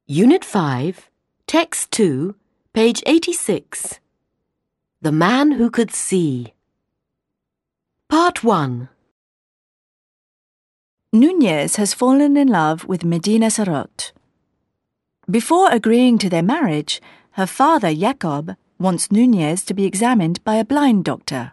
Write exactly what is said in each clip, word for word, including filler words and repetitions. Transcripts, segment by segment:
Unit five, Text two, page eighty-six. The Man Who Could See. Part one. Núñez has fallen in love with Medina Sarot. Before agreeing to their marriage, her father, Jacob, wants Núñez to be examined by a blind doctor.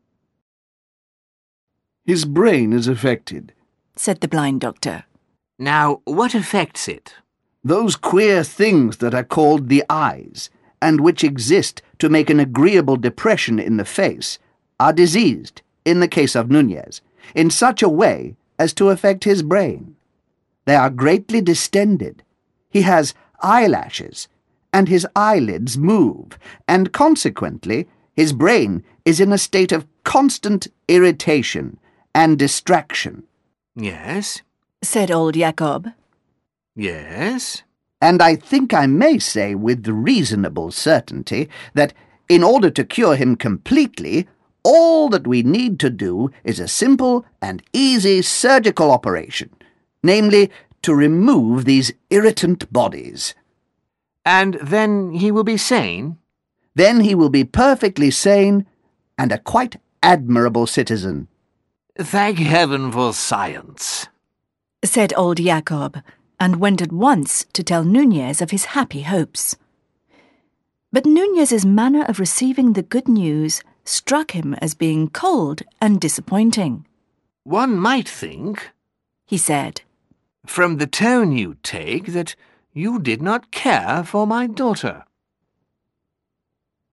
His brain is affected, said the blind doctor. Now, what affects it? Those queer things that are called the eyes, and which exist to make an agreeable depression in the face, are diseased, in the case of Núñez, in such a way as to affect his brain. They are greatly distended. He has eyelashes, and his eyelids move, and consequently his brain is in a state of constant irritation and distraction. Yes? Said old Jacob. Yes? And I think I may say with reasonable certainty that in order to cure him completely, all that we need to do is a simple and easy surgical operation, namely, to remove these irritant bodies. And then he will be sane? Then he will be perfectly sane and a quite admirable citizen. Thank heaven for science, said old Jacob, and went at once to tell Núñez of his happy hopes. But Núñez's manner of receiving the good news struck him as being cold and disappointing. One might think, he said, from the tone you take, that you did not care for my daughter.